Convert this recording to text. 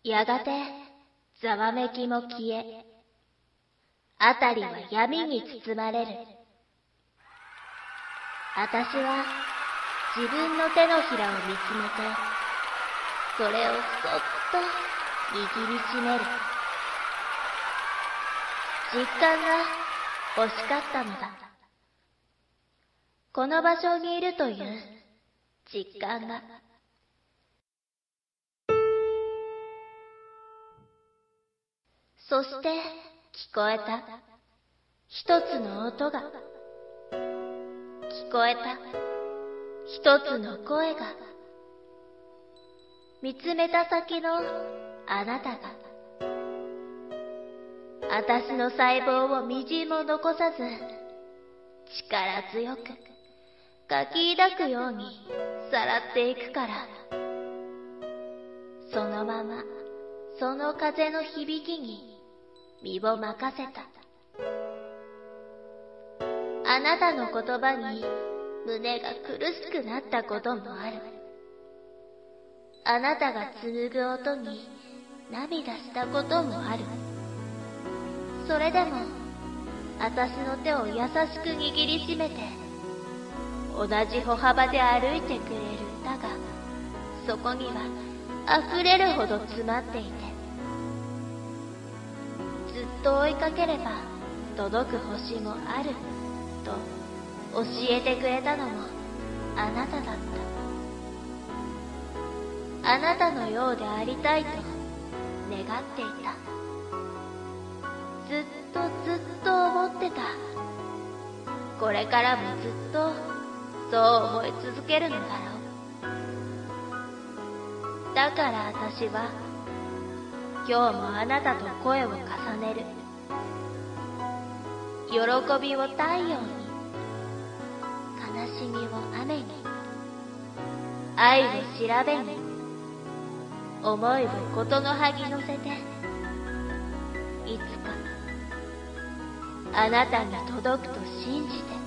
やがてざわめきも消え、あたりは闇に包まれる。あたしは自分の手のひらを見つめて、それをそっと握りしめる。実感が欲しかったのだ。この場所にいるという実感が。そして聞こえた一つの音が、聞こえた一つの声が、見つめた先のあなたが、あたしの細胞をみじんも残さず、力強くかき抱くようにさらっていくから、そのままその風の響きに身を任せた。あなたの言葉に胸が苦しくなったこともある。あなたが紡ぐ音に涙したこともある。それでもあたしの手を優しく握りしめて、同じ歩幅で歩いてくれる歌がそこには溢れるほど詰まっていて、ずっと追いかければ届く星もあると教えてくれたのもあなただった。あなたのようでありたいと願っていた。ずっと思ってた。これからもずっとそう思い続けるのだろう。だから私は今日もあなたと声を重ねる。喜びを太陽に、悲しみを雨に、愛を調べに、思いをことの葉に乗せて、いつかあなたに届くと信じて。